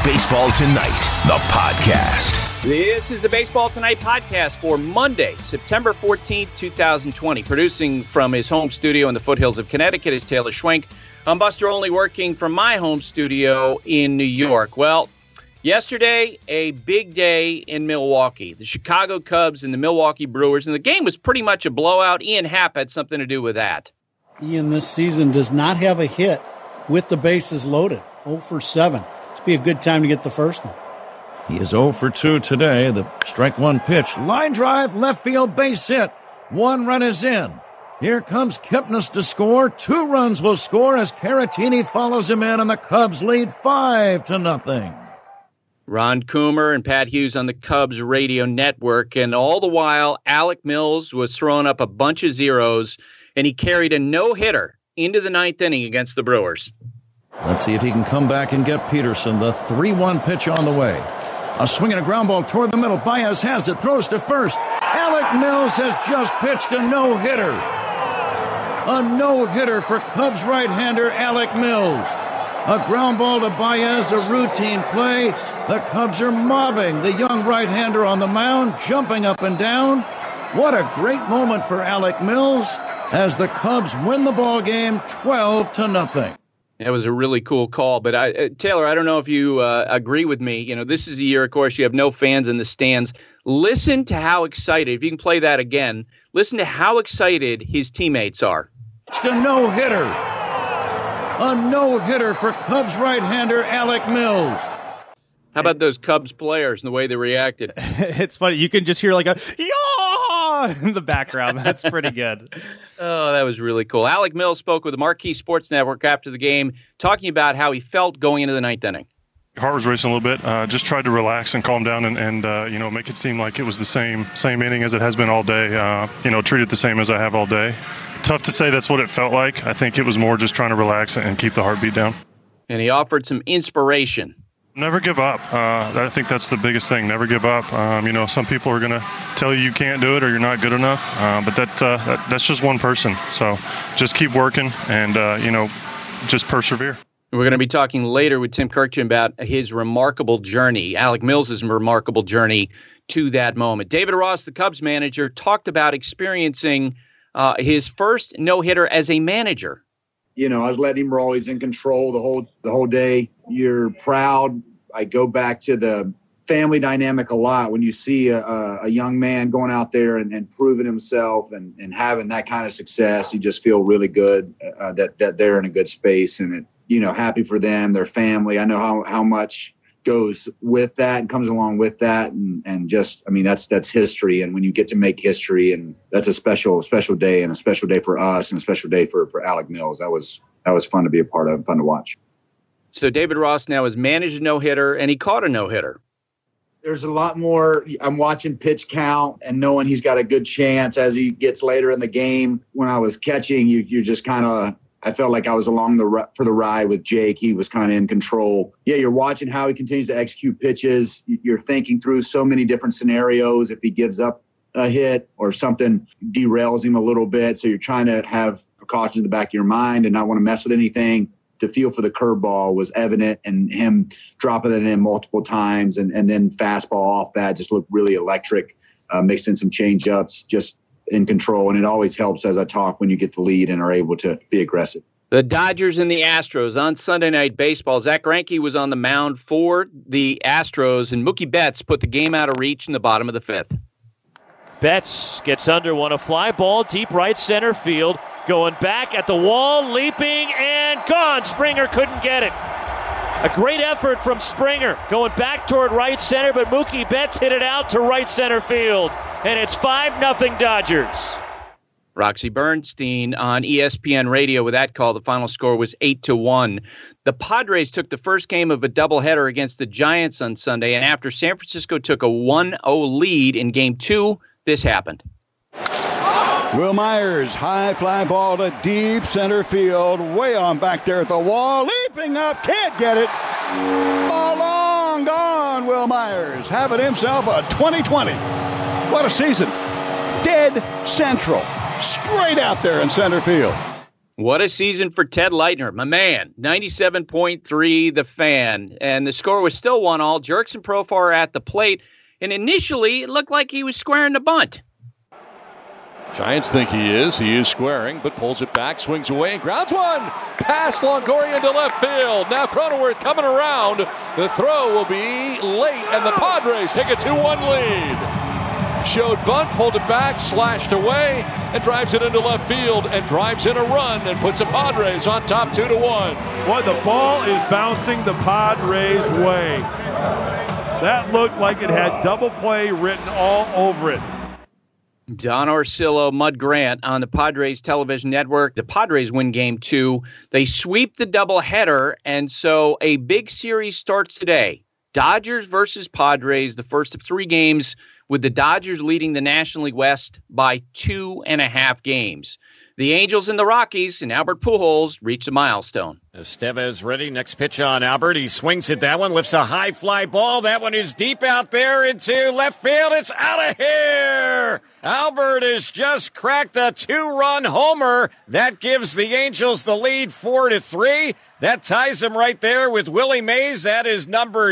Baseball Tonight, the podcast. This is the Baseball Tonight podcast for Monday, September 14th, 2020. Producing from his home studio in the foothills of Connecticut is Taylor Schwenk. I'm Buster Olney, working from my home studio in New York. Well, yesterday, a big day in Milwaukee. The Chicago Cubs and the Milwaukee Brewers, and the game was pretty much a blowout. Ian Happ had something to do with that. Ian this season does not have a hit with the bases loaded. 0 for 7. It's be a good time to get the first one. He is 0 for 2 today. The strike one pitch. Line drive, left field, base hit. 1 run is in. Here comes Kipnis to score. 2 runs will score as Caratini follows him in, and the Cubs lead 5-0. Ron Coomer and Pat Hughes on the Cubs radio network, and all the while, Alec Mills was throwing up a bunch of zeros, and he carried a no-hitter into the ninth inning against the Brewers. Let's see if he can come back and get Peterson. The 3-1 pitch on the way. A swing and a ground ball toward the middle. Baez has it, throws to first. Alec Mills has just pitched a no-hitter. A no-hitter for Cubs right-hander Alec Mills. A ground ball to Baez, a routine play. The Cubs are mobbing the young right-hander on the mound, jumping up and down. What a great moment for Alec Mills as the Cubs win the ball game 12-0. That was a really cool call. But Taylor, I don't know if you agree with me. You know, this is a year, of course, you have no fans in the stands. Listen to how excited, if you can play that again, listen to how excited his teammates are. It's a no-hitter. A no-hitter for Cubs right-hander Alec Mills. How about those Cubs players and the way they reacted? It's funny. You can just hear like a yaw in the background. That's pretty good. Oh, that was really cool. Alec Mills spoke with the Marquee Sports Network after the game, talking about how he felt going into the ninth inning. Heart was racing a little bit. Just tried to relax and calm down and make it seem like it was the same inning as it has been all day. Treat it the same as I have all day. Tough to say that's what it felt like. I think it was more just trying to relax and keep the heartbeat down. And he offered some inspiration. Never give up. I think that's the biggest thing. Never give up. Some people are going to tell you can't do it or you're not good enough, but that's just one person. So just keep working and, just persevere. We're going to be talking later with Tim Kurkjian about his remarkable journey, Alec Mills' remarkable journey to that moment. David Ross, the Cubs manager, talked about experiencing his first no-hitter as a manager. I was letting him roll. He's in control the whole day. You're proud. I go back to the family dynamic a lot. When you see a young man going out there and proving himself and having that kind of success, you just feel really good that they're in a good space and happy for them, their family. I know how much goes with that and comes along with that. And just, that's history. And when you get to make history, and that's a special day, and a special day for us and a special day for Alec Mills. That was fun to be a part of, fun to watch. So David Ross now has managed a no-hitter, and he caught a no-hitter. There's a lot more. I'm watching pitch count and knowing he's got a good chance as he gets later in the game. When I was catching, you're just kind of, I felt like I was along for the ride with Jake. He was kind of in control. Yeah, you're watching how he continues to execute pitches. You're thinking through so many different scenarios. If he gives up a hit or something derails him a little bit, so you're trying to have precautions in the back of your mind and not want to mess with anything. The feel for the curveball was evident, and him dropping it in multiple times and then fastball off that just looked really electric, mixing some change-ups, just in control. And it always helps as I talk when you get the lead and are able to be aggressive. The Dodgers and the Astros on Sunday Night Baseball. Zach Greinke was on the mound for the Astros, and Mookie Betts put the game out of reach in the bottom of the fifth. Betts gets under one, a fly ball, deep right center field. Going back at the wall, leaping, and gone. Springer couldn't get it. A great effort from Springer. Going back toward right center, but Mookie Betts hit it out to right center field. And it's 5-0 Dodgers. Roxy Bernstein on ESPN Radio with that call. The final score was 8-1. The Padres took the first game of a doubleheader against the Giants on Sunday, and after San Francisco took a 1-0 lead in Game 2, this happened. Will Myers, high fly ball to deep center field, way on back there at the wall, leaping up, can't get it. All long gone, Will Myers, having himself a 2020. What a season. Dead central, straight out there in center field. What a season for Ted Leitner, my man. 97.3 The Fan. And the score was still 1-1. Jerks and Profar at the plate. And initially, it looked like he was squaring the bunt. Giants think he is. He is squaring, but pulls it back, swings away, and grounds one. Pass Longoria into left field. Now Cronenworth coming around. The throw will be late, and the Padres take a 2-1 lead. Showed bunt, pulled it back, slashed away, and drives it into left field, and drives in a run, and puts the Padres on top 2-1. Boy, the ball is bouncing the Padres' way. That looked like it had double play written all over it. Don Orsillo, Mud Grant on the Padres television network. The Padres win game 2. They sweep the doubleheader, and so a big series starts today. Dodgers versus Padres, the first of 3 games, with the Dodgers leading the National League West by 2.5 games. The Angels and the Rockies and Albert Pujols reached a milestone. Estevez ready. Next pitch on Albert. He swings at that one, lifts a high fly ball. That one is deep out there into left field. It's out of here. Albert has just cracked a 2-run homer. That gives the Angels the lead 4-3. That ties him right there with Willie Mays. That is number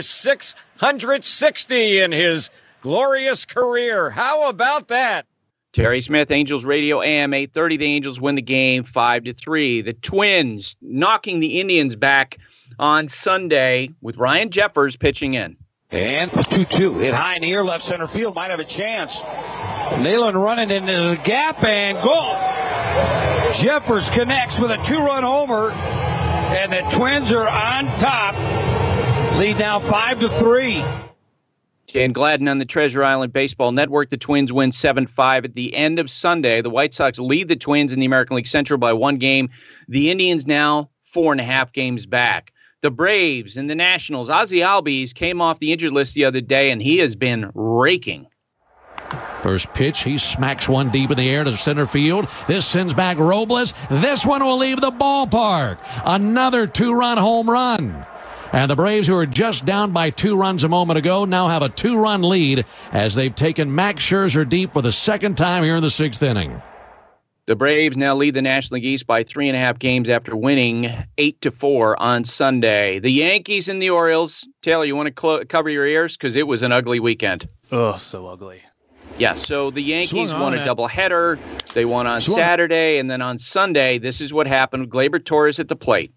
660 in his glorious career. How about that? Terry Smith, Angels Radio, AM 830. The Angels win the game 5-3. The Twins knocking the Indians back on Sunday with Ryan Jeffers pitching in. And 2-2. Hit high in the air, left center field. Might have a chance. Neyland running into the gap and goal. Jeffers connects with a 2-run homer. And the Twins are on top. Lead now 5-3. Dan Gladden on the Treasure Island Baseball Network. The Twins win 7-5 at the end of Sunday. The White Sox lead the Twins in the American League Central by 1 game. The Indians now 4.5 games back. The Braves and the Nationals. Ozzie Albies came off the injured list the other day, and he has been raking. First pitch, he smacks one deep in the air to center field. This sends back Robles. This one will leave the ballpark. Another 2-run home run. And the Braves, who were just down by 2 runs a moment ago, now have a 2-run lead as they've taken Max Scherzer deep for the second time here in the 6th inning. The Braves now lead the National League East by 3.5 games after winning 8-4 on Sunday. The Yankees and the Orioles. Taylor, you want to cover your ears? Because it was an ugly weekend. Oh, so ugly. Yeah, so the Yankees won a doubleheader. They won on Saturday, and then on Sunday, this is what happened with Gleyber Torres at the plate.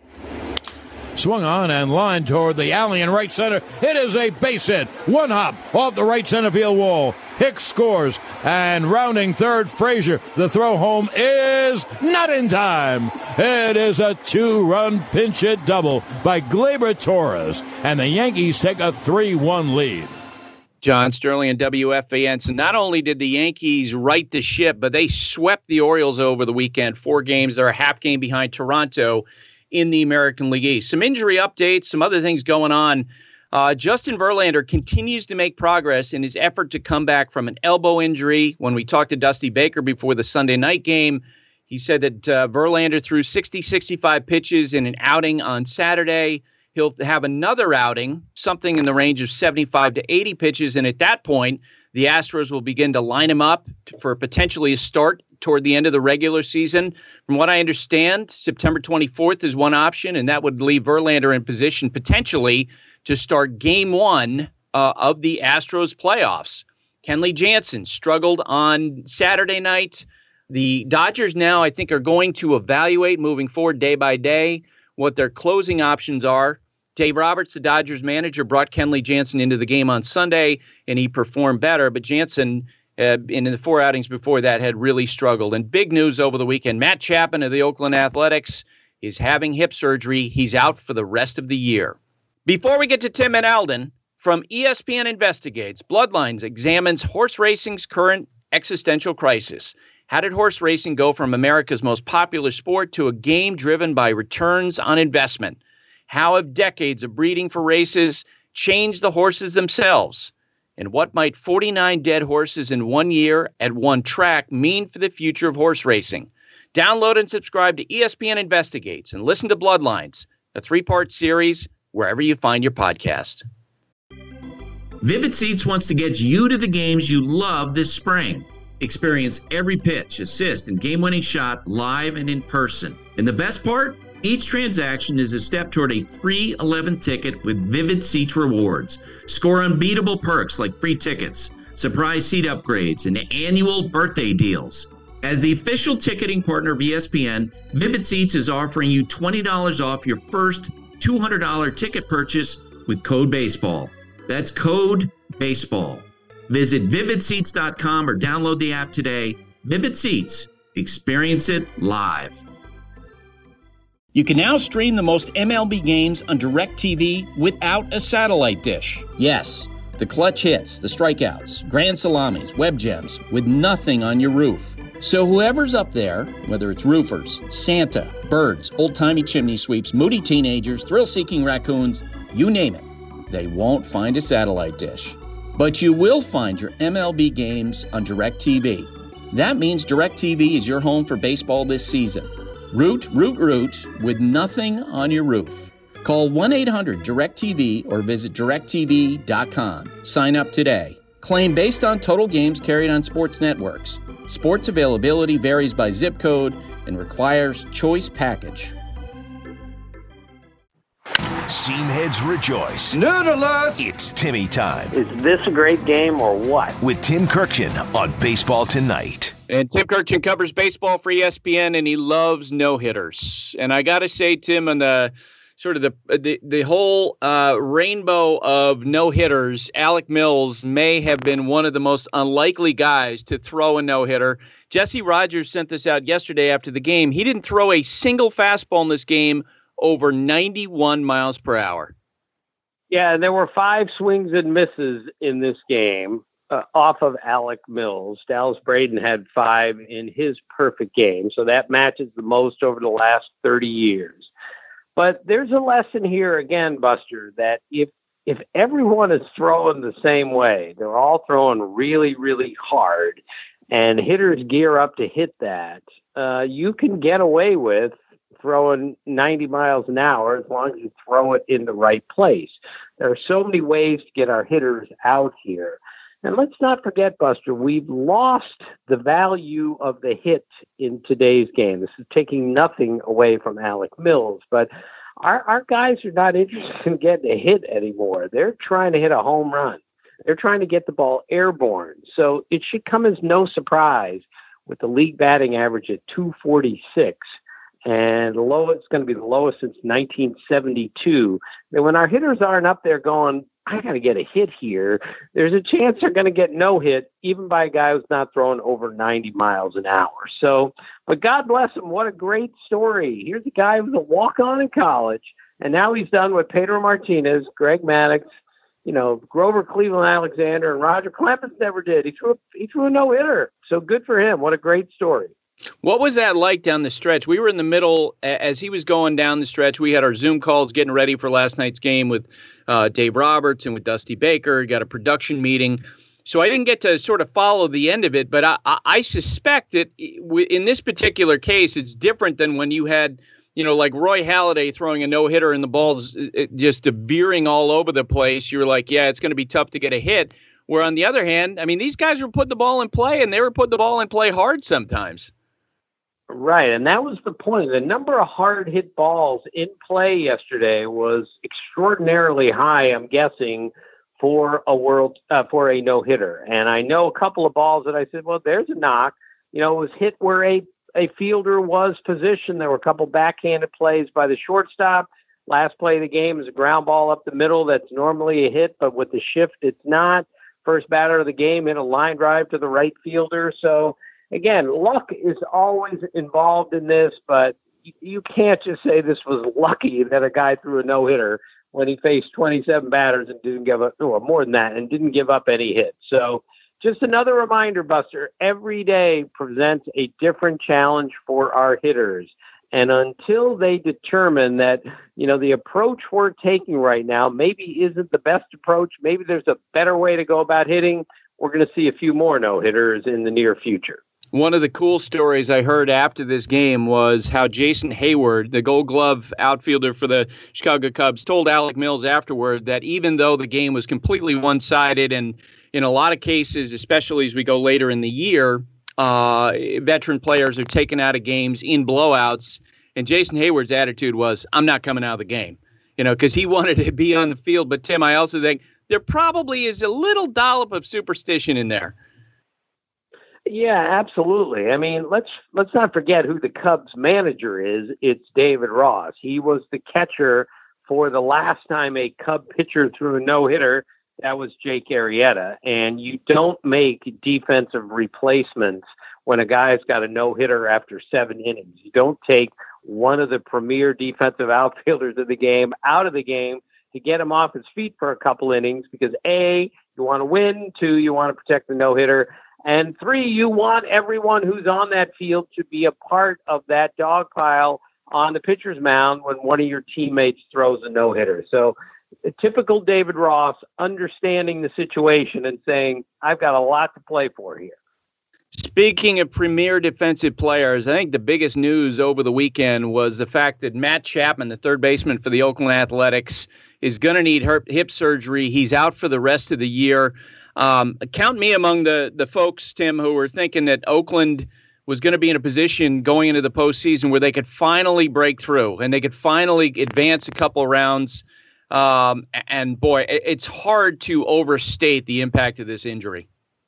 Swung on and lined toward the alley in right center. It is a base hit. 1 hop off the right center field wall. Hicks scores, and rounding third, Frazier. The throw home is not in time. It is a 2-run pinch hit double by Gleyber Torres, and the Yankees take a 3-1 lead. John Sterling and WFAN. So not only did the Yankees right the ship, but they swept the Orioles over the weekend. 4 games. They're a half game behind Toronto in the American League East. Some injury updates, some other things going on. Justin Verlander continues to make progress in his effort to come back from an elbow injury. When we talked to Dusty Baker before the Sunday night game, he said that Verlander threw 65 pitches in an outing on Saturday. He'll have another outing, something in the range of 75 to 80 pitches, and at that point, the Astros will begin to line him up for potentially a start toward the end of the regular season. From what I understand, September 24th is one option, and that would leave Verlander in position potentially to start game 1 of the Astros playoffs. Kenley Jansen struggled on Saturday night. The Dodgers now, I think, are going to evaluate moving forward day by day what their closing options are. Dave Roberts, the Dodgers manager, brought Kenley Jansen into the game on Sunday, and he performed better. But Jansen, in the 4 outings before that, had really struggled. And big news over the weekend, Matt Chapman of the Oakland Athletics is having hip surgery. He's out for the rest of the year. Before we get to Tim and Alden, from ESPN Investigates, Bloodlines examines horse racing's current existential crisis. How did horse racing go from America's most popular sport to a game driven by returns on investment? How have decades of breeding for races changed the horses themselves? And what might 49 dead horses in 1 year at one track mean for the future of horse racing? Download and subscribe to ESPN Investigates and listen to Bloodlines, a 3-part series wherever you find your podcast. Vivid Seats wants to get you to the games you love this spring. Experience every pitch, assist, and game-winning shot live and in person. And the best part? Each transaction is a step toward a free 11th ticket with Vivid Seats rewards. Score unbeatable perks like free tickets, surprise seat upgrades, and annual birthday deals. As the official ticketing partner of ESPN, Vivid Seats is offering you $20 off your first $200 ticket purchase with code BASEBALL. That's code BASEBALL. Visit vividseats.com or download the app today. Vivid Seats. Experience it live. You can now stream the most MLB games on DirecTV without a satellite dish. Yes, the clutch hits, the strikeouts, grand salamis, web gems, with nothing on your roof. So whoever's up there, whether it's roofers, Santa, birds, old-timey chimney sweeps, moody teenagers, thrill-seeking raccoons, you name it, they won't find a satellite dish. But you will find your MLB games on DirecTV. That means DirecTV is your home for baseball this season. Root with nothing on your roof. Call 1-800-DIRECTV or visit directtv.com. Sign up today. Claim based on total games carried on sports networks. Sports availability varies by zip code and requires choice package. Seamheads rejoice. Nerd alert! It's Timmy time. Is this a great game or what? With Tim Kirkchin on Baseball Tonight. And Tim Kirkchin covers baseball for ESPN, and he loves no-hitters. And I got to say, Tim, on the sort of the whole rainbow of no-hitters, Alec Mills may have been one of the most unlikely guys to throw a no-hitter. Jesse Rogers sent this out yesterday after the game. He didn't throw a single fastball in this game over 91 miles per hour. Yeah, there were 5 swings and misses in this game off of Alec Mills. Dallas Braden had 5 in his perfect game, so that matches the most over the last 30 years. But there's a lesson here again, Buster, that if everyone is throwing the same way, they're all throwing really, really hard, and hitters gear up to hit that, you can get away with throwing 90 miles an hour as long as you throw it in the right place. There are so many ways to get our hitters out here. And let's not forget, Buster, we've lost the value of the hit in today's game. This is taking nothing away from Alec Mills, but our guys are not interested in getting a hit anymore. They're trying to hit a home run. They're trying to get the ball airborne. So it should come as no surprise with the league batting average at 246. And it's going to be the lowest since 1972. And when our hitters aren't up there going, I got to get a hit here, there's a chance they're going to get no hit, even by a guy who's not throwing over 90 miles an hour. So, but God bless him. What a great story. Here's a guy who was a walk-on in college, and now he's done what Pedro Martinez, Greg Maddux, Grover Cleveland Alexander, and Roger Clemens never did. He threw a no-hitter. So good for him. What a great story. What was that like down the stretch? We were in the middle as he was going down the stretch. We had our Zoom calls getting ready for last night's game with Dave Roberts and with Dusty Baker. Got a production meeting. So I didn't get to sort of follow the end of it, but I suspect that in this particular case, it's different than when you had, like Roy Halladay throwing a no-hitter and the ball's just veering all over the place. You were like, yeah, it's going to be tough to get a hit. Where on the other hand, I mean, these guys were putting the ball in play, and they were putting the ball in play hard sometimes. Right, and that was the point. The number of hard hit balls in play yesterday was extraordinarily high, I'm guessing, for a no-hitter. And I know a couple of balls that I said, well, there's a knock. It was hit where a fielder was positioned. There were a couple backhanded plays by the shortstop. Last play of the game is a ground ball up the middle that's normally a hit, but with the shift, it's not. First batter of the game hit a line drive to the right fielder. So, again, luck is always involved in this, but you can't just say this was lucky that a guy threw a no-hitter when he faced 27 batters and didn't give up, or more than that, and didn't give up any hits. So just another reminder, Buster, every day presents a different challenge for our hitters. And until they determine that, the approach we're taking right now maybe isn't the best approach, maybe there's a better way to go about hitting, we're going to see a few more no-hitters in the near future. One of the cool stories I heard after this game was how Jason Hayward, the Gold Glove outfielder for the Chicago Cubs, told Alec Mills afterward that even though the game was completely one-sided and in a lot of cases, especially as we go later in the year, veteran players are taken out of games in blowouts. And Jason Hayward's attitude was, I'm not coming out of the game, because he wanted to be on the field. But, Tim, I also think there probably is a little dollop of superstition in there. Yeah, absolutely. I mean, let's not forget who the Cubs manager is. It's David Ross. He was the catcher for the last time a Cub pitcher threw a no-hitter. That was Jake Arrieta. And you don't make defensive replacements when a guy's got a no-hitter after 7 innings. You don't take one of the premier defensive outfielders of the game out of the game to get him off his feet for a couple innings because, A, you want to win, 2, you want to protect the no-hitter, and 3, you want everyone who's on that field to be a part of that dog pile on the pitcher's mound when one of your teammates throws a no-hitter. So a typical David Ross, understanding the situation and saying, I've got a lot to play for here. Speaking of premier defensive players, I think the biggest news over the weekend was the fact that Matt Chapman, the third baseman for the Oakland Athletics, is going to need hip surgery. He's out for the rest of the year. Count me among the folks, Tim, who were thinking that Oakland was going to be in a position going into the postseason where they could finally break through and they could finally advance a couple of rounds. And boy, it's hard to overstate the impact of this injury.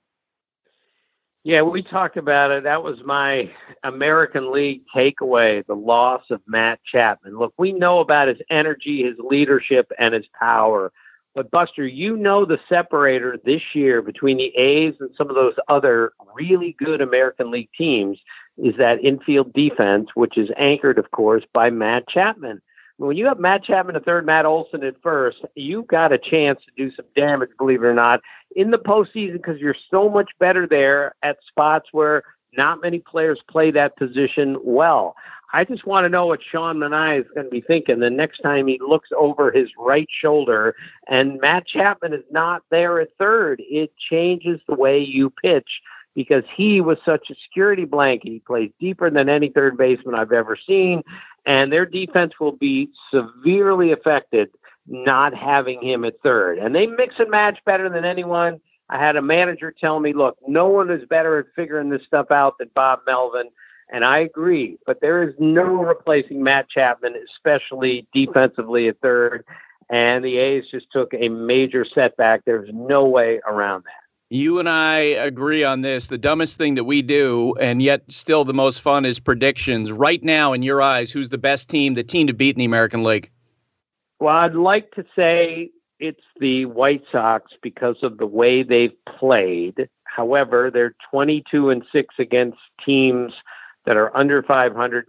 Yeah, we talked about it. That was my American League takeaway, the loss of Matt Chapman. Look, we know about his energy, his leadership, and his power. But, Buster, the separator this year between the A's and some of those other really good American League teams is that infield defense, which is anchored, of course, by Matt Chapman. When you have Matt Chapman at third, Matt Olson at first, you've got a chance to do some damage, believe it or not, in the postseason because you're so much better there at spots where not many players play that position well. I just want to know what Sean Manaea is going to be thinking the next time he looks over his right shoulder and Matt Chapman is not there at third. It changes the way you pitch because he was such a security blanket. He plays deeper than any third baseman I've ever seen, and their defense will be severely affected not having him at third. And they mix and match better than anyone. I had a manager tell me, look, no one is better at figuring this stuff out than Bob Melvin. And I agree, but there is no replacing Matt Chapman, especially defensively at third. And the A's just took a major setback. There's no way around that. You and I agree on this. The dumbest thing that we do, and yet still the most fun, is predictions. Right now, in your eyes, who's the best team, the team to beat in the American League? Well, I'd like to say it's the White Sox because of the way they've played. However, they're 22-6 against teams that are under 500,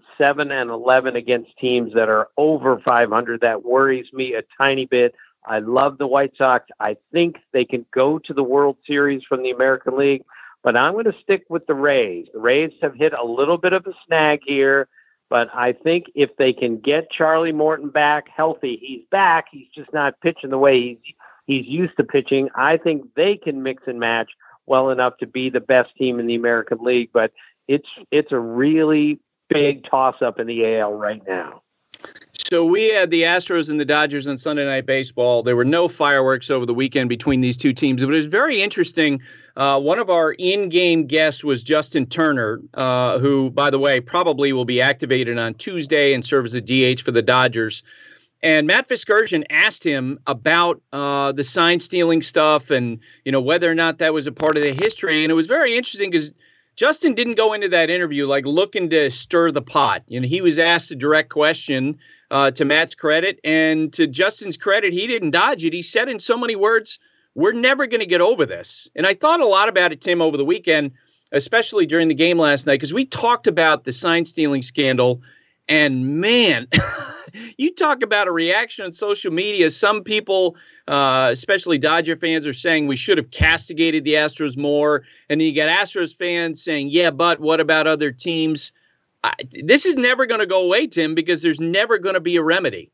7-11 against teams that are over 500. That worries me a tiny bit. I love the White Sox. I think they can go to the World Series from the American League, but I'm going to stick with the Rays. The Rays have hit a little bit of a snag here, but I think if they can get Charlie Morton back healthy, he's back. He's just not pitching the way he's used to pitching. I think they can mix and match well enough to be the best team in the American League, but it's a really big toss-up in the AL right now. So we had the Astros and the Dodgers on Sunday Night Baseball. There were no fireworks over the weekend between these two teams, but it was very interesting. One of our in-game guests was Justin Turner, who, by the way, probably will be activated on Tuesday and serve as a DH for the Dodgers. And Matt Fiskerson asked him about the sign-stealing stuff and, whether or not that was a part of the history. And it was very interesting because Justin didn't go into that interview looking to stir the pot. He was asked a direct question to Matt's credit, and to Justin's credit, he didn't dodge it. He said in so many words, we're never going to get over this. And I thought a lot about it, Tim, over the weekend, especially during the game last night, because we talked about the sign-stealing scandal, and man, you talk about a reaction on social media. Some people, especially Dodger fans, are saying we should have castigated the Astros more. And then you got Astros fans saying, yeah, but what about other teams? This is never going to go away, Tim, because there's never going to be a remedy.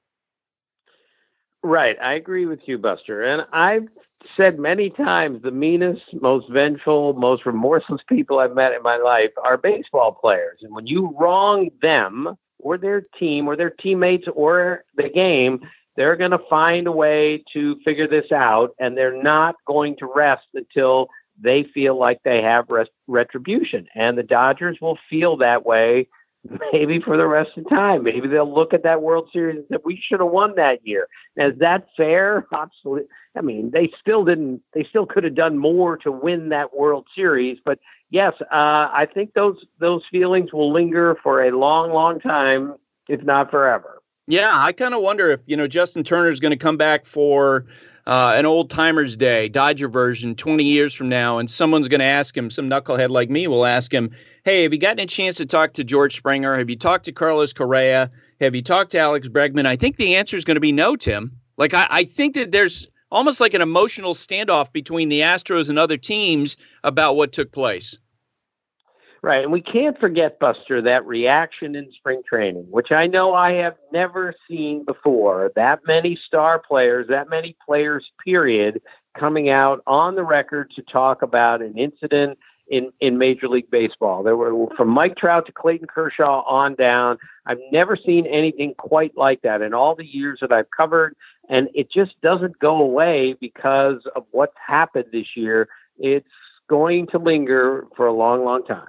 Right. I agree with you, Buster. And I've said many times the meanest, most vengeful, most remorseless people I've met in my life are baseball players. And when you wrong them or their team or their teammates or the game, they're going to find a way to figure this out, and they're not going to rest until they feel like they have retribution. And the Dodgers will feel that way maybe for the rest of the time. Maybe they'll look at that World Series and say, we should have won that year. Now, is that fair? Absolutely. I mean, they still could have done more to win that World Series. But yes, I think those feelings will linger for a long, long time, if not forever. Yeah, I kind of wonder if, Justin Turner is going to come back for an old timers day, Dodger version, 20 years from now, and someone's going to ask him, some knucklehead like me will ask him, hey, have you gotten a chance to talk to George Springer? Have you talked to Carlos Correa? Have you talked to Alex Bregman? I think the answer is going to be no, Tim. Like, I think that there's almost like an emotional standoff between the Astros and other teams about what took place. Right, and we can't forget, Buster, that reaction in spring training, which I know I have never seen before. That many star players, that many players, period, coming out on the record to talk about an incident in Major League Baseball. There were, from Mike Trout to Clayton Kershaw on down. I've never seen anything quite like that in all the years that I've covered, and it just doesn't go away because of what's happened this year. It's going to linger for a long, long time.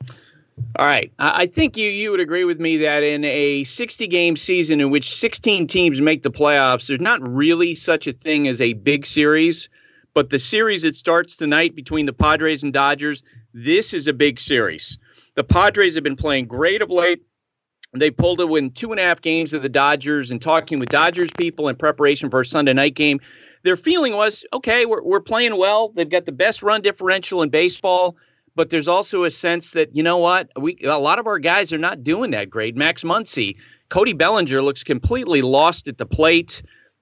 All right. I think you would agree with me that in a 60-game season in which 16 teams make the playoffs, there's not really such a thing as a big series. But the series that starts tonight between the Padres and Dodgers, this is a big series. The Padres have been playing great of late. They pulled to win 2.5 games of the Dodgers, and talking with Dodgers people in preparation for a Sunday night game, their feeling was, okay, we're playing well. They've got the best run differential in baseball. But there's also a sense that, you know what, a lot of our guys are not doing that great. Max Muncy, Cody Bellinger looks completely lost at the plate.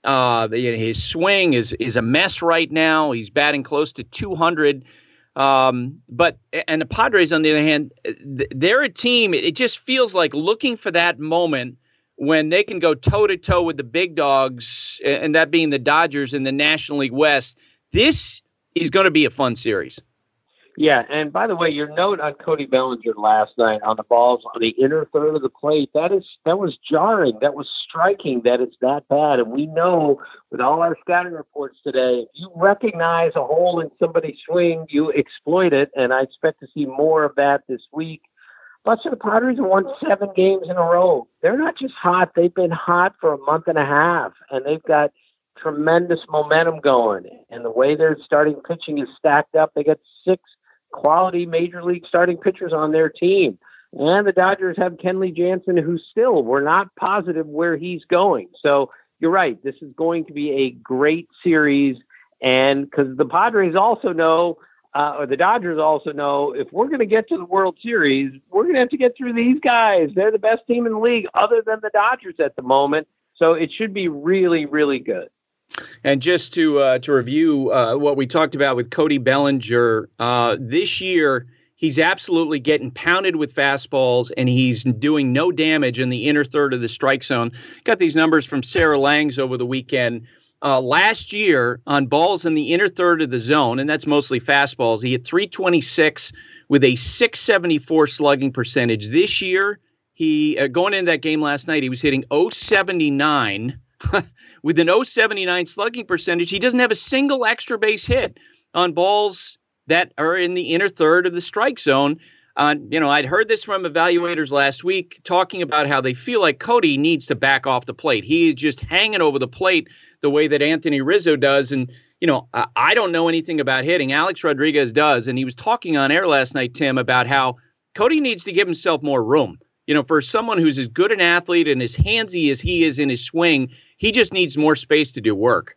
His swing is a mess right now. He's batting close to 200. And the Padres, on the other hand, they're a team. It just feels like looking for that moment when they can go toe-to-toe with the big dogs, and that being the Dodgers in the National League West. This is going to be a fun series. Yeah, and by the way, your note on Cody Bellinger last night on the balls on the inner third of the plate, that was jarring. That was striking that it's that bad. And we know with all our scouting reports today, if you recognize a hole in somebody's swing, you exploit it, and I expect to see more of that this week. Buster, the Padres have won 7 games in a row. They're not just hot. They've been hot for a month and a half, and they've got tremendous momentum going. And the way their starting pitching is stacked up, they got 6 quality major league starting pitchers on their team. And the Dodgers have Kenley Jansen, who still, we're not positive where he's going. So you're right. This is going to be a great series. And because the Padres also know, or the Dodgers also know, if we're going to get to the World Series, we're going to have to get through these guys. They're the best team in the league other than the Dodgers at the moment. So it should be really, really good. And just to review what we talked about with Cody Bellinger, this year he's absolutely getting pounded with fastballs, and he's doing no damage in the inner third of the strike zone. Got these numbers from Sarah Langs over the weekend. Last year on balls in the inner third of the zone, and that's mostly fastballs, he hit .326 with a .674 slugging percentage. This year, he going into that game last night, he was hitting .079 with an .079 slugging percentage. He doesn't have a single extra base hit on balls that are in the inner third of the strike zone. I'd heard this from evaluators last week talking about how they feel like Cody needs to back off the plate. He is just hanging over the plate the way that Anthony Rizzo does. And, I don't know anything about hitting. Alex Rodriguez does. And he was talking on air last night, Tim, about how Cody needs to give himself more room. For someone who's as good an athlete and as handsy as he is in his swing, he just needs more space to do work.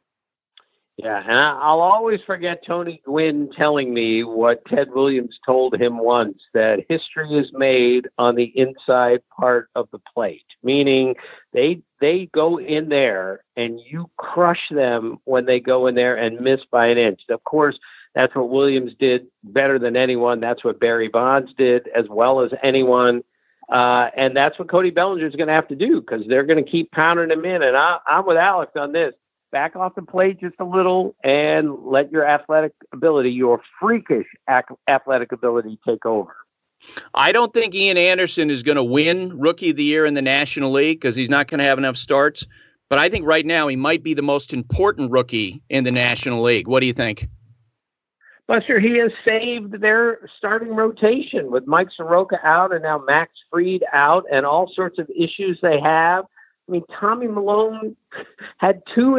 Yeah, and I'll always forget Tony Gwynn telling me what Ted Williams told him once, that history is made on the inside part of the plate, meaning they go in there and you crush them when they go in there and miss by an inch. Of course, that's what Williams did better than anyone. That's what Barry Bonds did as well as anyone. And that's what Cody Bellinger is going to have to do, because they're going to keep pounding him in. And I'm with Alex on this. Back off the plate just a little and let your athletic ability, your freakish athletic ability, take over. I don't think Ian Anderson is going to win Rookie of the Year in the National League because he's not going to have enough starts. But I think right now he might be the most important rookie in the National League. What do you think? Buster, he has saved their starting rotation with Mike Soroka out and now Max Fried out and all sorts of issues they have. I mean, Tommy Malone had 2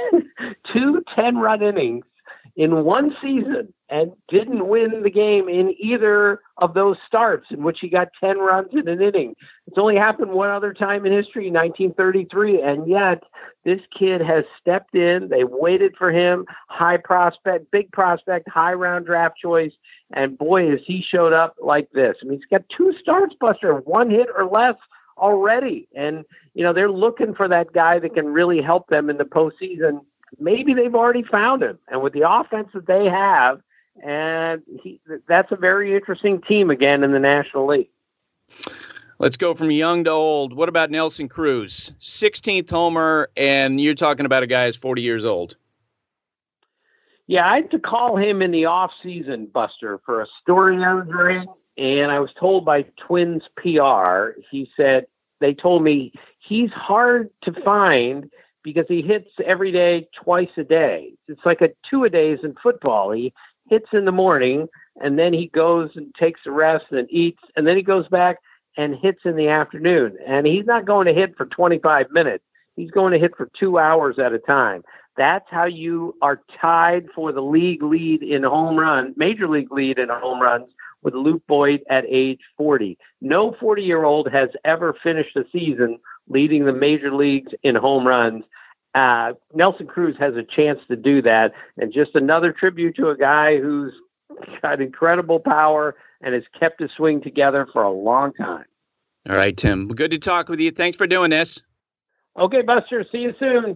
10-run innings in one season and didn't win the game in either of those starts in which he got 10 runs in an inning. It's only happened one other time in history, 1933, and yet this kid has stepped in. They waited for him, high prospect, big prospect, high round draft choice, and boy, has he showed up like this. I mean, he's got 2 starts, Buster, 1 hit or less already, and they're looking for that guy that can really help them in the postseason. Maybe they've already found him, and with the offense that they have, and that's a very interesting team again in the National League. Let's go from young to old. What about Nelson Cruz? 16th homer, and you're talking about a guy who's 40 years old. Yeah, I had to call him in the off-season, Buster, for a story I was writing, and I was told by Twins PR, they told me he's hard to find because he hits every day, twice a day. It's like a 2-a-days in football. He hits in the morning, and then he goes and takes a rest and eats, and then he goes back and hits in the afternoon. And he's not going to hit for 25 minutes. He's going to hit for 2 hours at a time. That's how you are tied for the league lead in home runs, major league lead in home runs, with Luke Boyd at age 40. No 40-year-old has ever finished a season leading the major leagues in home runs. Nelson Cruz has a chance to do that. And just another tribute to a guy who's got incredible power and has kept his swing together for a long time. All right, Tim. Good to talk with you. Thanks for doing this. Okay, Buster. See you soon.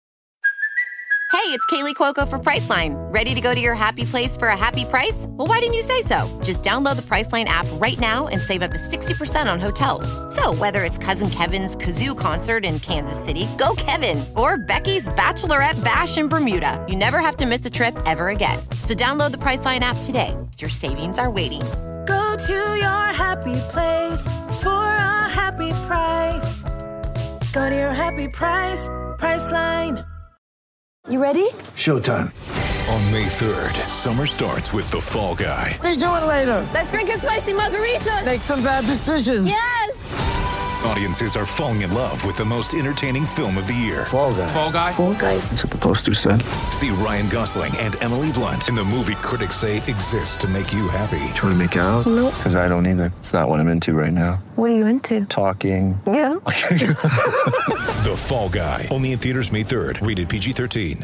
Hey, it's Kaylee Cuoco for Priceline. Ready to go to your happy place for a happy price? Well, why didn't you say so? Just download the Priceline app right now and save up to 60% on hotels. So whether it's Cousin Kevin's Kazoo Concert in Kansas City, go Kevin, or Becky's Bachelorette Bash in Bermuda, you never have to miss a trip ever again. So download the Priceline app today. Your savings are waiting. Go to your happy place for a happy price. Go to your happy price, Priceline. You ready? Showtime. On May 3rd, summer starts with The Fall Guy. Let's do it later. Let's drink a spicy margarita. Make some bad decisions. Yes. Audiences are falling in love with the most entertaining film of the year. Fall Guy. Fall Guy? Fall Guy. That's what the poster said. See Ryan Gosling and Emily Blunt in the movie critics say exists to make you happy. Trying to make it out? Nope. Because I don't either. It's not what I'm into right now. What are you into? Talking. Yeah. The Fall Guy. Only in theaters May 3rd. Rated PG-13.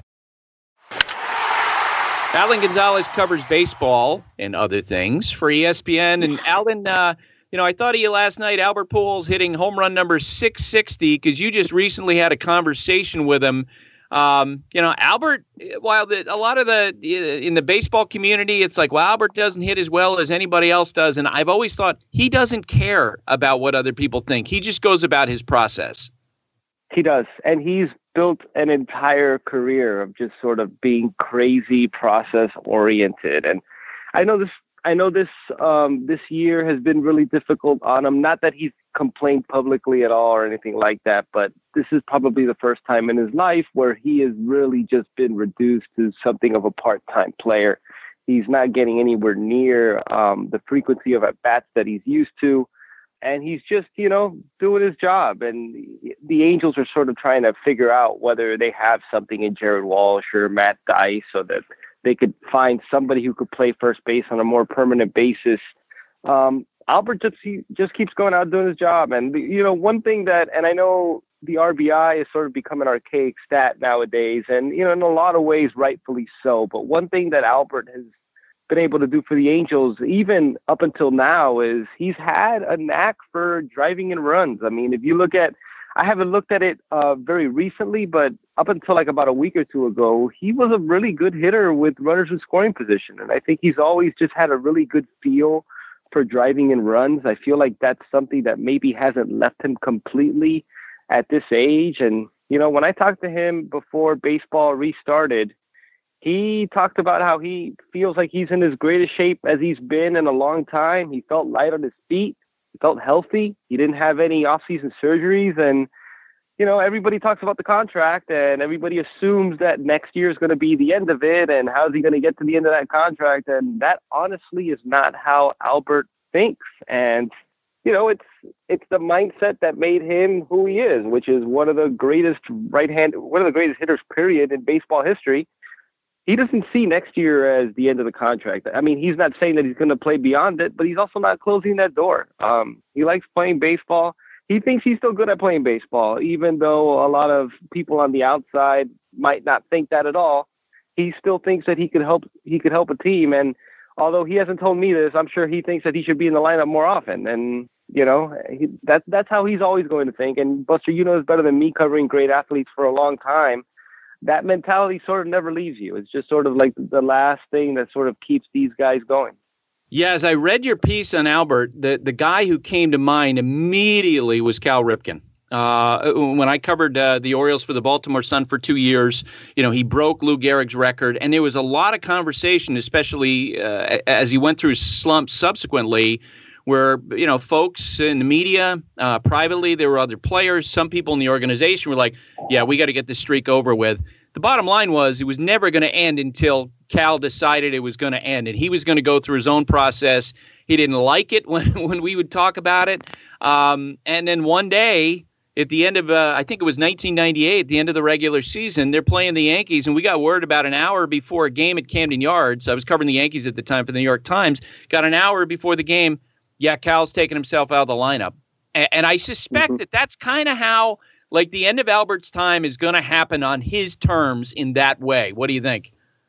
Alan Gonzalez covers baseball and other things for ESPN. And Alan, I thought of you last night. Albert Pujols hitting home run number 660 because you just recently had a conversation with him. Albert, while a lot of in the baseball community, it's like, well, Albert doesn't hit as well as anybody else does. And I've always thought he doesn't care about what other people think. He just goes about his process. He does. And he's built an entire career of just sort of being crazy process oriented. And I know this year has been really difficult on him. Not that he's complained publicly at all or anything like that, but this is probably the first time in his life where he has really just been reduced to something of a part-time player. He's not getting anywhere near the frequency of at-bats that he's used to. And he's just, doing his job. And the Angels are sort of trying to figure out whether they have something in Jared Walsh or Matt Dice so that they could find somebody who could play first base on a more permanent basis. Albert just keeps going out doing his job. And, one thing and I know the RBI has sort of become an archaic stat nowadays. And, in a lot of ways, rightfully so. But one thing that Albert has been able to do for the Angels, even up until now, is he's had a knack for driving in runs. I mean, if you look at, I haven't looked at it very recently, but up until like about a week or two ago, he was a really good hitter with runners in scoring position. And I think he's always just had a really good feel for driving in runs. I feel like that's something that maybe hasn't left him completely at this age. And, when I talked to him before baseball restarted, he talked about how he feels like he's in his greatest shape as he's been in a long time. He felt light on his feet. He felt healthy. He didn't have any off-season surgeries. And, everybody talks about the contract and everybody assumes that next year is going to be the end of it. And how's he going to get to the end of that contract? And that honestly is not how Albert thinks. And, it's the mindset that made him who he is, which is one of the greatest hitters, period, in baseball history. He doesn't see next year as the end of the contract. I mean, he's not saying that he's going to play beyond it, but he's also not closing that door. He likes playing baseball. He thinks he's still good at playing baseball, even though a lot of people on the outside might not think that at all. He still thinks that he could help a team. And although he hasn't told me this, I'm sure he thinks that he should be in the lineup more often. And, that's how he's always going to think. And Buster, is better than me covering great athletes for a long time. That mentality sort of never leaves you. It's just sort of like the last thing that sort of keeps these guys going. Yeah, as I read your piece on Albert, the guy who came to mind immediately was Cal Ripken. When I covered the Orioles for the Baltimore Sun for 2 years, he broke Lou Gehrig's record, and there was a lot of conversation, especially as he went through slumps subsequently, where, folks in the media, privately, there were other players, some people in the organization were like, yeah, we got to get this streak over with. The bottom line was it was never going to end until Cal decided it was going to end, and he was going to go through his own process. He didn't like it when we would talk about it. And then one day, at the end of, I think it was 1998, at the end of the regular season, they're playing the Yankees, and we got word about an hour before a game at Camden Yards. I was covering the Yankees at the time for the New York Times. Got an hour before the game. Yeah, Cal's taking himself out of the lineup. And I suspect that that's kind of how, like, the end of Albert's time is going to happen on his terms in that way. What do you think?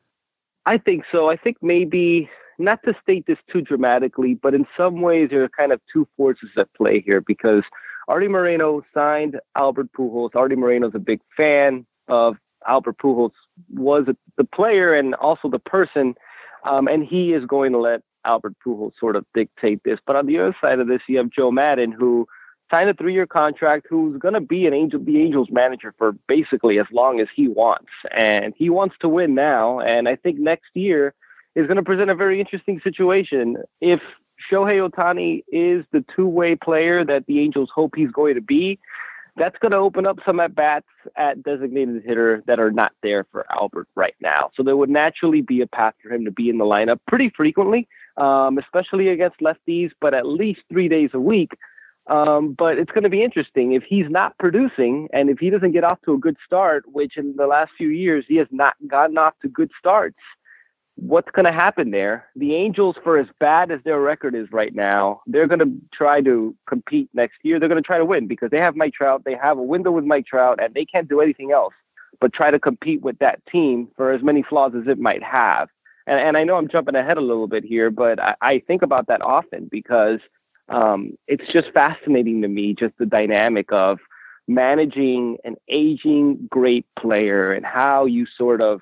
I think so. I think maybe, not to state this too dramatically, but in some ways there are kind of two forces at play here, because Artie Moreno signed Albert Pujols. Artie Moreno's a big fan of Albert Pujols, was the player and also the person, and he is going to let Albert Pujols sort of dictate this. But on the other side of this, you have Joe Maddon, who signed a 3-year contract, who's going to be the Angels manager for basically as long as he wants. And he wants to win now. And I think next year is going to present a very interesting situation. If Shohei Ohtani is the two-way player that the Angels hope he's going to be, that's going to open up some at-bats at designated hitter that are not there for Albert right now. So there would naturally be a path for him to be in the lineup pretty frequently, especially against lefties, but at least 3 days a week. But it's going to be interesting. If he's not producing and if he doesn't get off to a good start, which in the last few years he has not gotten off to good starts, what's going to happen there? The Angels, for as bad as their record is right now, they're going to try to compete next year. They're going to try to win because they have Mike Trout. They have a window with Mike Trout, and they can't do anything else but try to compete with that team for as many flaws as it might have. And I know I'm jumping ahead a little bit here, but I think about that often because it's just fascinating to me, just the dynamic of managing an aging great player and how you sort of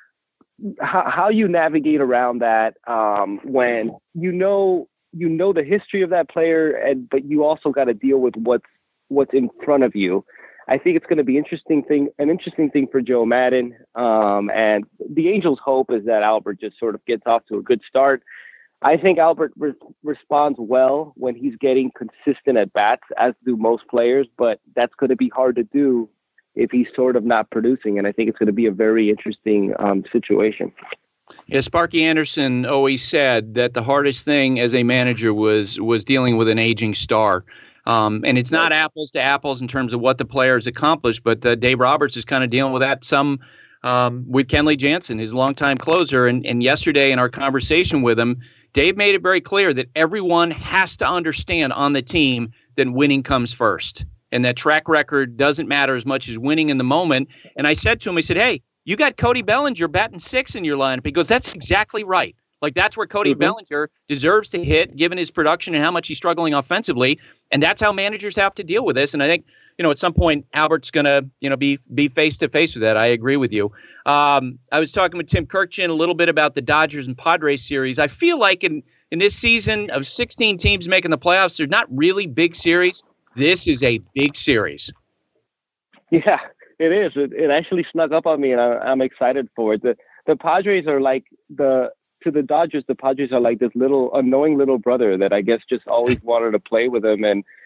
how you navigate around that when you know the history of that player, but you also got to deal with what's in front of you. I think it's going to be an interesting thing for Joe Maddon. And the Angels' hope is that Albert just sort of gets off to a good start. I think Albert responds well when he's getting consistent at bats, as do most players, but that's going to be hard to do if he's sort of not producing. And I think it's going to be a very interesting situation. Yeah, Sparky Anderson always said that the hardest thing as a manager was dealing with an aging star. And it's not apples to apples in terms of what the player has accomplished, but Dave Roberts is kind of dealing with that some with Kenley Jansen, his longtime closer. And yesterday in our conversation with him, Dave made it very clear that everyone has to understand on the team that winning comes first and that track record doesn't matter as much as winning in the moment. And I said to him, I said, hey, you got Cody Bellinger batting 6 in your lineup. He goes, that's exactly right. Like, that's where Cody Bellinger deserves to hit, given his production and how much he's struggling offensively. And that's how managers have to deal with this. And I think, at some point, Albert's going to, be face-to-face with that. I agree with you. I was talking with Tim Kirkchin a little bit about the Dodgers and Padres series. I feel like in this season of 16 teams making the playoffs, they're not really big series. This is a big series. Yeah, it is. It actually snuck up on me, and I'm excited for it. The Padres are like to the Dodgers, the Padres are like this little annoying little brother that I guess just always wanted to play with them. And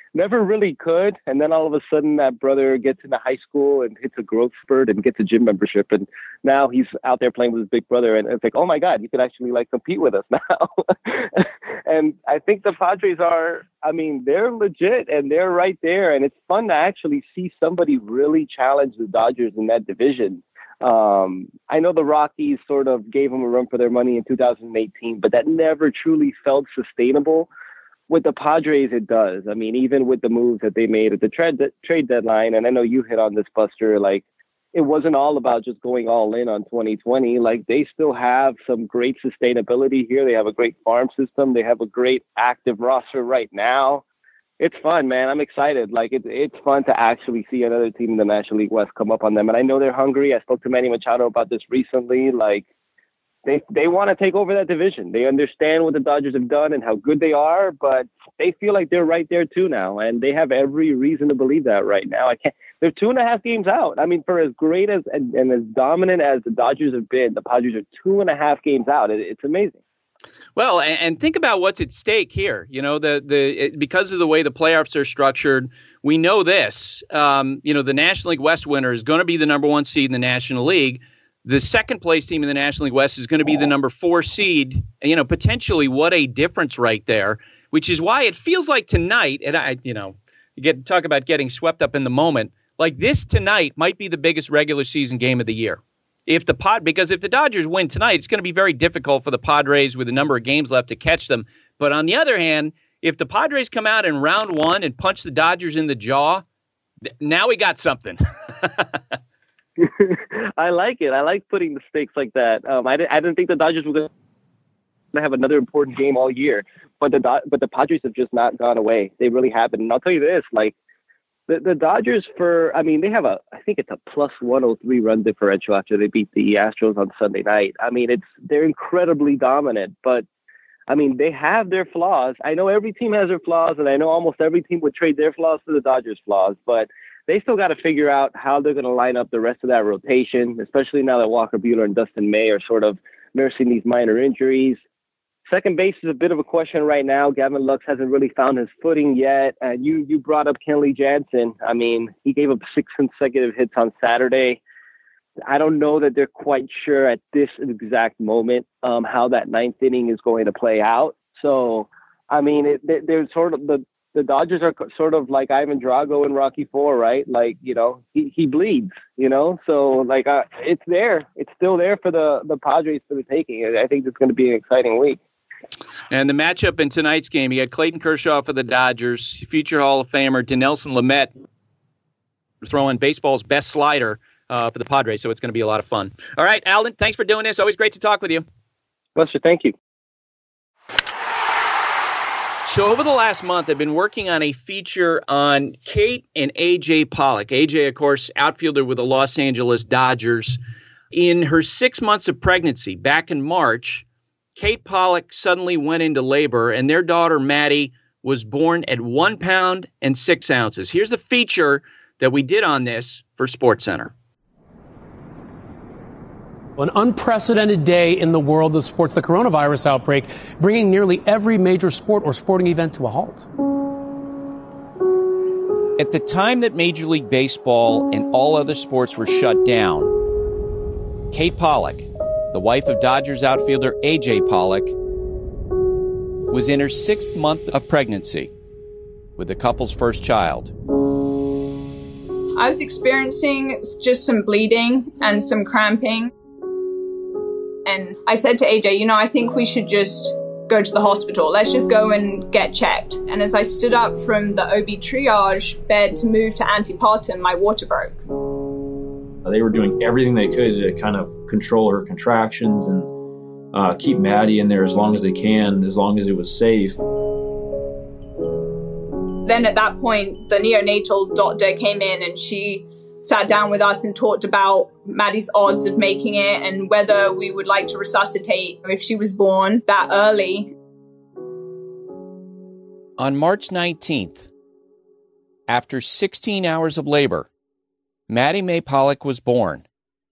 never really could. And then all of a sudden that brother gets into high school and hits a growth spurt and gets a gym membership. And now he's out there playing with his big brother. And it's like, oh my God, you could actually like compete with us now. And I think the Padres are, I mean, they're legit and they're right there. And it's fun to actually see somebody really challenge the Dodgers in that division. I know the Rockies sort of gave them a run for their money in 2018, but that never truly felt sustainable. With the Padres, it does. I mean, even with the moves that they made at the trade deadline, and I know you hit on this, Buster, like it wasn't all about just going all in on 2020. Like they still have some great sustainability here. They have a great farm system. They have a great active roster right now. It's fun, man. I'm excited. Like it's fun to actually see another team in the National League West come up on them. And I know they're hungry. I spoke to Manny Machado about this recently. Like they want to take over that division. They understand what the Dodgers have done and how good they are, but they feel like they're right there too now. And they have every reason to believe that right now. They're 2.5 games out. I mean, for as great as and as dominant as the Dodgers have been, the Padres are 2.5 games out. It's amazing. Well, and think about what's at stake here. You know, because of the way the playoffs are structured, we know this. The National League West winner is going to be the number 1 seed in the National League. The second place team in the National League West is going to be the number 4 seed. You know, potentially what a difference right there, which is why it feels like tonight, and talk about getting swept up in the moment, like this tonight might be the biggest regular season game of the year. Because if the Dodgers win tonight, it's going to be very difficult for the Padres with a number of games left to catch them. But on the other hand, if the Padres come out in round 1 and punch the Dodgers in the jaw, now we got something. I like it. I like putting the stakes like that. I didn't think the Dodgers were going to have another important game all year, but the Padres have just not gone away. They really haven't. And I'll tell you this, like the Dodgers they have I think it's a plus 103 run differential after they beat the Astros on Sunday night. I mean, they're incredibly dominant, but I mean, they have their flaws. I know every team has their flaws, and I know almost every team would trade their flaws for the Dodgers' flaws, but they still got to figure out how they're going to line up the rest of that rotation, especially now that Walker Buehler and Dustin May are sort of nursing these minor injuries. Second base is a bit of a question right now. Gavin Lux hasn't really found his footing yet. You brought up Kenley Jansen. I mean, he gave up 6 consecutive hits on Saturday. I don't know that they're quite sure at this exact moment how that 9th inning is going to play out. So, I mean, they're sort of the Dodgers are sort of like Ivan Drago in Rocky IV, right? Like, you know, he bleeds, you know? So, like, it's there. It's still there for the Padres for the taking. I think it's going to be an exciting week. And the matchup in tonight's game, you had Clayton Kershaw for the Dodgers, future Hall of Famer Dinelson Lamet throwing baseball's best slider for the Padres, so it's going to be a lot of fun. All right, Alden, thanks for doing this. Always great to talk with you. Buster, thank you. So over the last month, I've been working on a feature on Kate and A.J. Pollock. A.J., of course, outfielder with the Los Angeles Dodgers. In her 6 months of pregnancy, back in March, Kate Pollock suddenly went into labor, and their daughter, Maddie, was born at 1 pound and 6 ounces. Here's the feature that we did on this for SportsCenter. An unprecedented day in the world of sports, the coronavirus outbreak, bringing nearly every major sport or sporting event to a halt. At the time that Major League Baseball and all other sports were shut down, Kate Pollock, the wife of Dodgers outfielder A.J. Pollock, was in her 6th month of pregnancy with the couple's first child. I was experiencing just some bleeding and some cramping. And I said to AJ, I think we should just go to the hospital. Let's just go and get checked. And as I stood up from the OB triage bed to move to antepartum, my water broke. They were doing everything they could to kind of control her contractions and keep Maddie in there as long as they can, as long as it was safe. Then at that point, the neonatal doctor came in and she sat down with us and talked about Maddie's odds of making it and whether we would like to resuscitate if she was born that early. On March 19th, after 16 hours of labor, Maddie Mae Pollock was born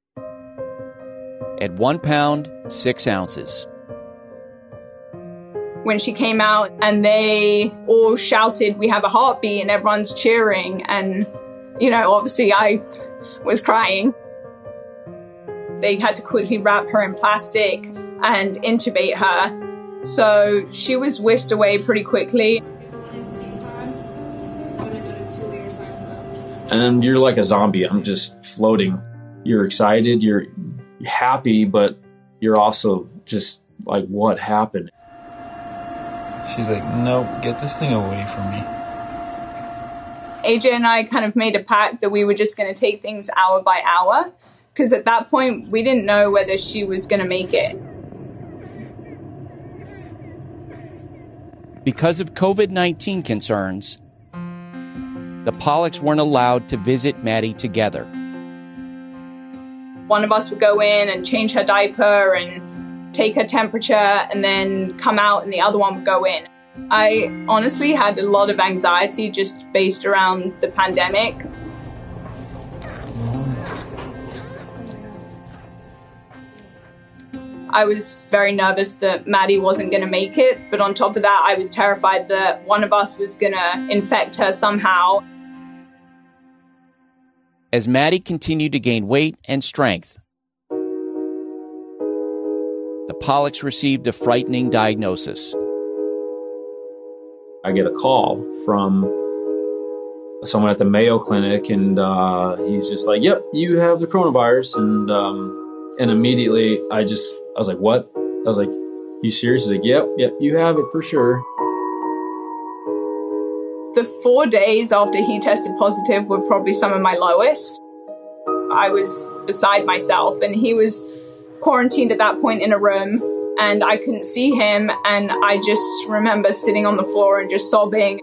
at 1 pound, 6 ounces. when she came out, and they all shouted, "We have a heartbeat," and everyone's cheering. And, obviously I was crying. They had to quickly wrap her in plastic and intubate her. So she was whisked away pretty quickly. And then you're like a zombie. I'm just floating. You're excited, you're happy, but you're also just like, what happened? She's like, nope, get this thing away from me. AJ and I kind of made a pact that we were just going to take things hour by hour, because at that point we didn't know whether she was going to make it. Because of COVID-19 concerns, the Pollacks weren't allowed to visit Maddie together. One of us would go in and change her diaper and take her temperature and then come out, and the other one would go in. I honestly had a lot of anxiety just based around the pandemic. I was very nervous that Maddie wasn't going to make it, but on top of that, I was terrified that one of us was going to infect her somehow. As Maddie continued to gain weight and strength, the Pollacks received a frightening diagnosis. I get a call from someone at the Mayo Clinic, and he's just like, "Yep, you have the coronavirus." And immediately I was like, "What?" I was like, "You serious?" He's like, "Yep, you have it for sure." The 4 days after he tested positive were probably some of my lowest. I was beside myself, and he was quarantined at that point in a room, and I couldn't see him, and I just remember sitting on the floor and just sobbing.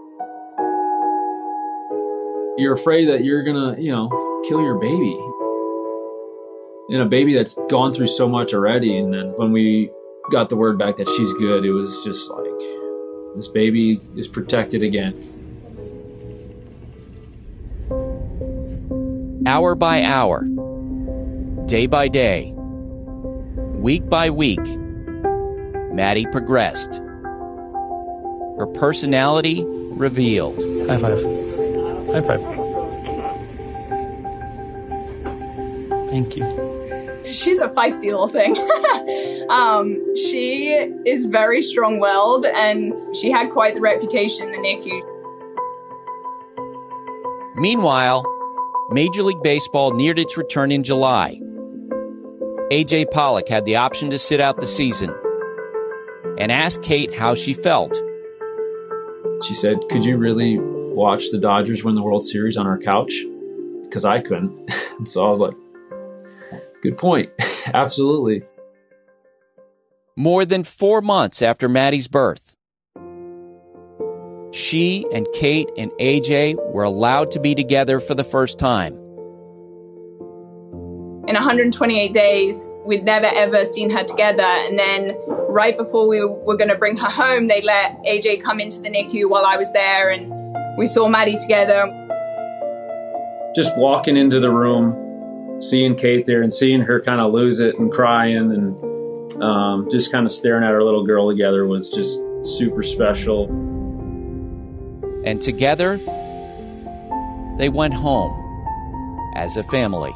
You're afraid that you're gonna, kill your baby. And a baby that's gone through so much already, and then when we got the word back that she's good, it was just like, this baby is protected again. Hour by hour, day by day, week by week, Maddie progressed. Her personality revealed. High five. High five. Thank you. She's a feisty little thing. She is very strong-willed, and she had quite the reputation in the NICU. Meanwhile, Major League Baseball neared its return in July. AJ Pollock had the option to sit out the season and asked Kate how she felt. She said, "Could you really watch the Dodgers win the World Series on our couch?" Because I couldn't. And so I was like, good point. Absolutely. More than 4 months after Maddie's birth, she and Kate and AJ were allowed to be together for the first time. In 128 days, we'd never ever seen her together. And then right before we were going to bring her home, they let AJ come into the NICU while I was there, and we saw Maddie together. Just walking into the room, seeing Kate there and seeing her kind of lose it and crying and just kind of staring at our little girl together was just super special. And together, they went home as a family.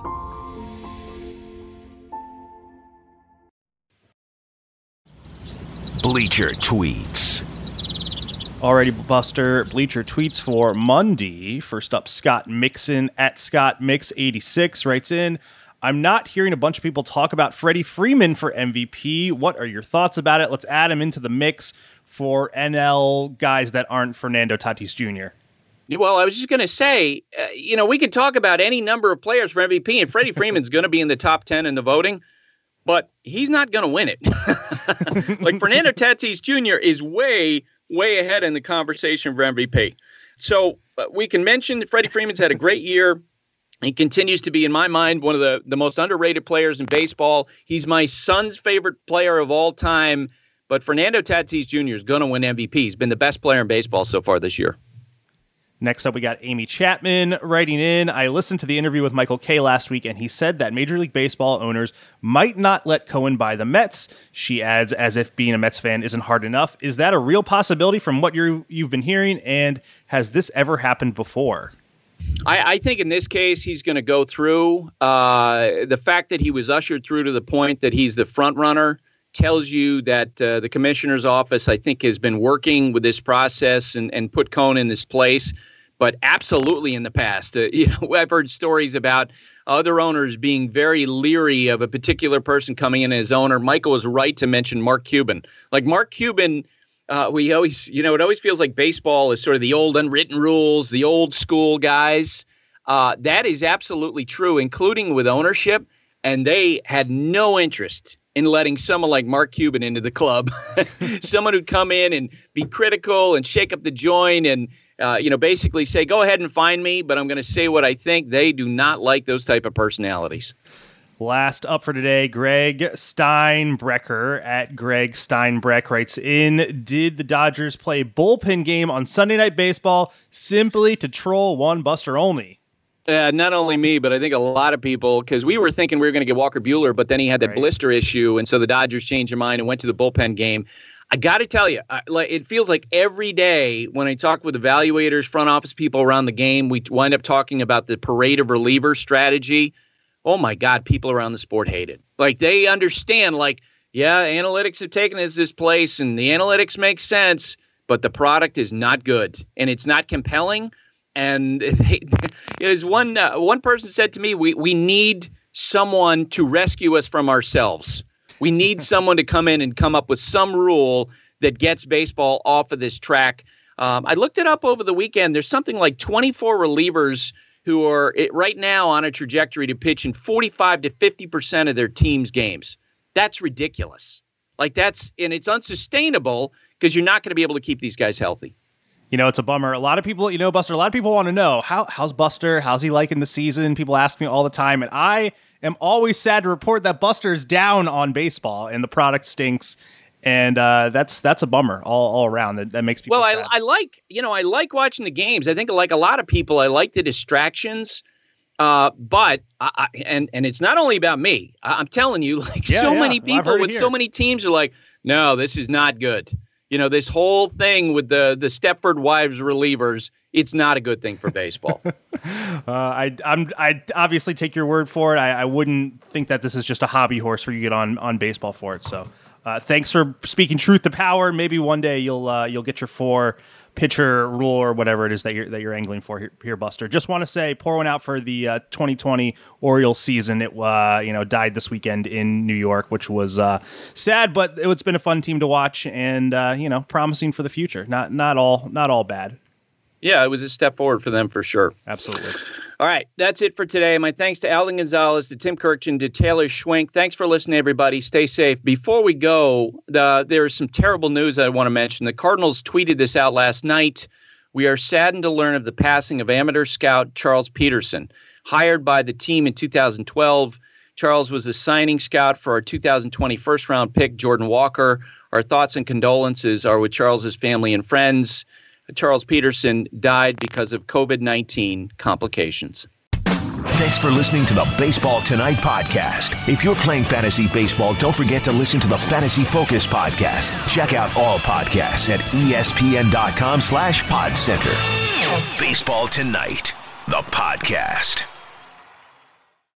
Bleacher Tweets. Alrighty, Buster. Bleacher Tweets for Monday. First up, Scott Mixon at ScottMix86 writes in, "I'm not hearing a bunch of people talk about Freddie Freeman for MVP. What are your thoughts about it? Let's add him into the mix for NL guys that aren't Fernando Tatis Jr." Well, I was just going to say, we could talk about any number of players for MVP, and Freddie Freeman's going to be in the top 10 in the voting, but he's not going to win it. Like Fernando Tatis Jr. is way ahead in the conversation for MVP. So we can mention that Freddie Freeman's had a great year. He continues to be, in my mind, one of the most underrated players in baseball. He's my son's favorite player of all time. But Fernando Tatis Jr. is going to win MVP. He's been the best player in baseball so far this year. Next up, we got Amy Chapman writing in. I listened to the interview with Michael Kay last week, and he said that Major League Baseball owners might not let Cohen buy the Mets. She adds, as if being a Mets fan isn't hard enough. Is that a real possibility from what you've been hearing, and has this ever happened before? I think in this case, he's going to go through. The fact that he was ushered through to the point that he's the front runner tells you that the commissioner's office, I think, has been working with this process and put Cohen in this place. But absolutely in the past, I've heard stories about other owners being very leery of a particular person coming in as owner. Michael was right to mention Mark Cuban. Like Mark Cuban, we always, it always feels like baseball is sort of the old unwritten rules, the old school guys. That is absolutely true, including with ownership. And they had no interest in letting someone like Mark Cuban into the club, someone who'd come in and be critical and shake up the joint and, basically say, go ahead and find me, but I'm going to say what I think. They do not like those type of personalities. Last up for today, Greg Steinbrecher at Greg Steinbreck writes in, did the Dodgers play bullpen game on Sunday Night Baseball simply to troll one Buster Olney? Not only me, but I think a lot of people, because we were thinking we were going to get Walker Buehler, but then he had that blister issue, and so the Dodgers changed their mind and went to the bullpen game. I got to tell you, it feels like every day when I talk with evaluators, front office people around the game, we wind up talking about the parade of relievers strategy. Oh, my God, people around the sport hate it. Like, they understand, analytics have taken us this place, and the analytics make sense, but the product is not good, and it's not compelling. And as one person said to me, we need someone to rescue us from ourselves. We need someone to come in and come up with some rule that gets baseball off of this track. I looked it up over the weekend. There's something like 24 relievers who are right now on a trajectory to pitch in 45 to 50% of their team's games. That's ridiculous. And it's unsustainable because you're not going to be able to keep these guys healthy. It's a bummer. A lot of people, Buster, a lot of people want to know, how's Buster? How's he liking the season? People ask me all the time. And I am always sad to report that Buster's down on baseball and the product stinks. And that's a bummer all around. That makes people sad. I like watching the games. I think like a lot of people, I like the distractions. But it's not only about me. I'm telling you, many people with so many teams are like, no, this is not good. This whole thing with the Stepford Wives relievers, it's not a good thing for baseball. I obviously take your word for it. I wouldn't think that this is just a hobby horse for you to get on baseball for it. So thanks for speaking truth to power. Maybe one day you'll get your 4 pitcher rule or whatever it is that you're angling for here, Buster. Just want to say, pour one out for the 2020 Orioles season. It died this weekend in New York, which was sad, but it's been a fun team to watch and promising for the future. Not all bad. Yeah, it was a step forward for them for sure. Absolutely. All right, that's it for today. My thanks to Alden Gonzalez, to Tim Kirkchin, to Taylor Schwenk. Thanks for listening, everybody. Stay safe. Before we go, there is some terrible news I want to mention. The Cardinals tweeted this out last night. We are saddened to learn of the passing of amateur scout Charles Peterson. Hired by the team in 2012, Charles was a signing scout for our 2020 first-round pick, Jordan Walker. Our thoughts and condolences are with Charles's family and friends. Charles Peterson died because of COVID-19 complications. Thanks for listening to the Baseball Tonight podcast. If you're playing fantasy baseball, don't forget to listen to the Fantasy Focus podcast. Check out all podcasts at ESPN.com/PodCenter. Baseball Tonight, the podcast.